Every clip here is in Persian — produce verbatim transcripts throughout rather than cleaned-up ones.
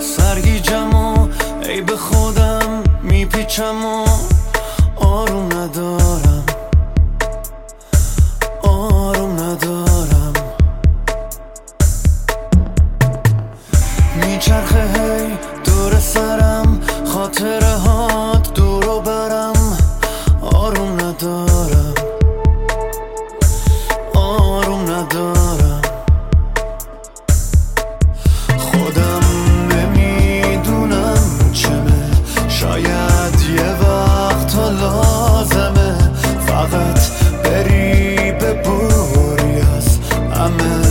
سرگیجم و ای به خودم میپیچم و آروم ندارم آروم ندارم میچرخه هی دور سرم خاطره هات دور و برم آروم ندارم آروم ندارم خودم نمیدونم چمه شاید یه وقت ها لازمه فقط بری ببوری از همه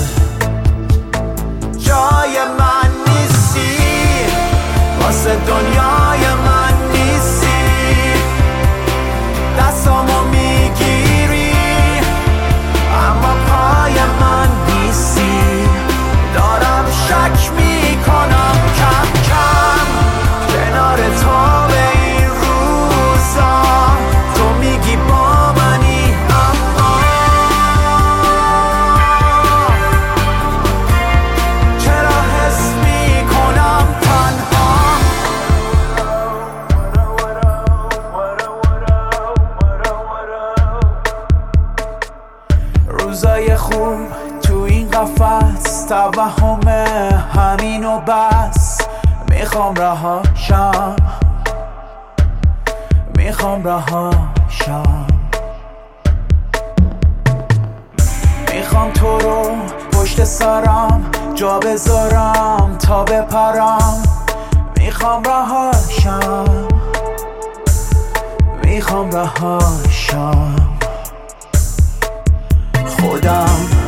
جای من نیستی واسه دنیای من نیستی دستامو میگیری اما پای من نیستی دارم شک میکنم کم کم کنار تو به این روزا تو میگی با منی اما چرا حس میکنم تنها روزای خوب تو این قفس توهمه همین و بس میخوام رهاشم میخوام رهاشم میخوام تو رو پشت سرم جا بذارم تا بپرم میخوام رهاشم میخوام رهاشم خودم